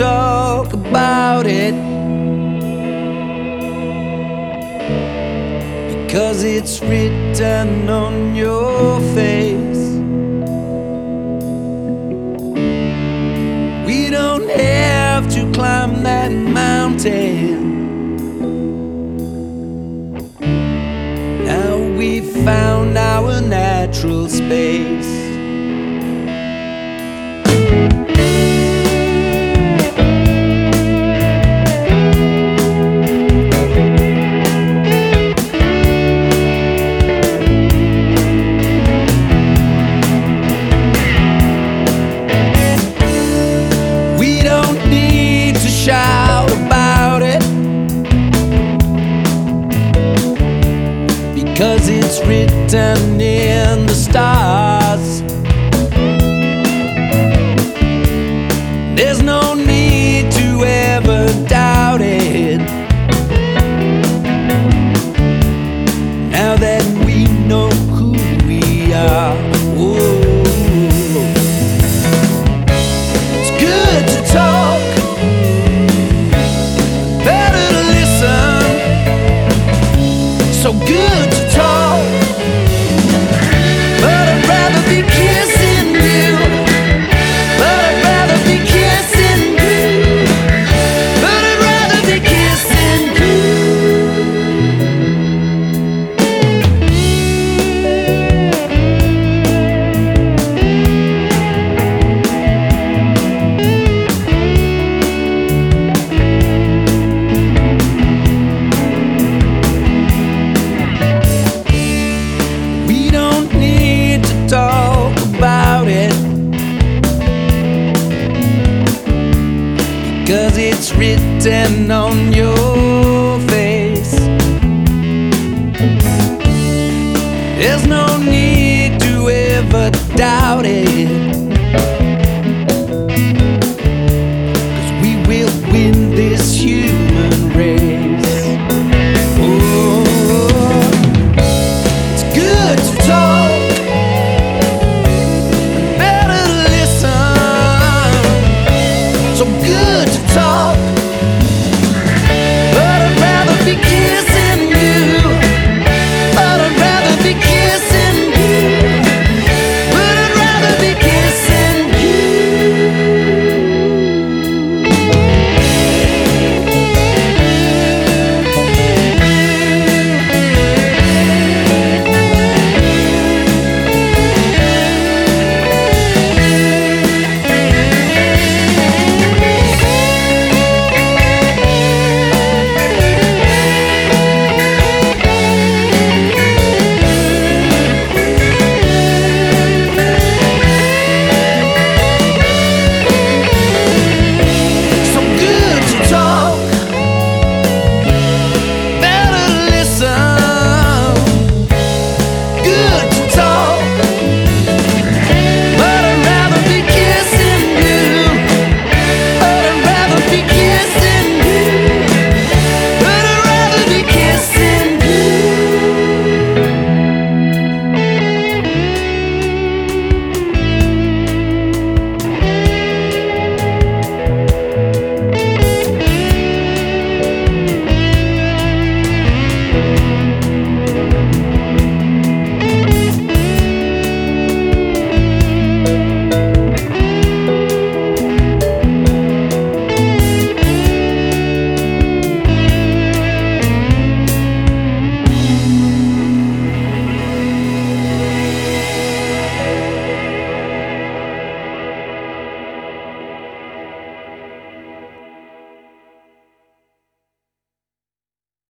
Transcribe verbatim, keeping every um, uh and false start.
talk about it, because it's written on your face. We don't have to climb that mountain. Now we've found our natural space. Shout about it, because it's written in the stars. There's no need to ever doubt it, now that we know who we are. Whoa. It's good to talk, so good to talk, but I'd rather be kissing you, but I'd rather be kissing you, but I'd rather be kissing talk about it, because it's written on your face. There's no need to ever doubt it,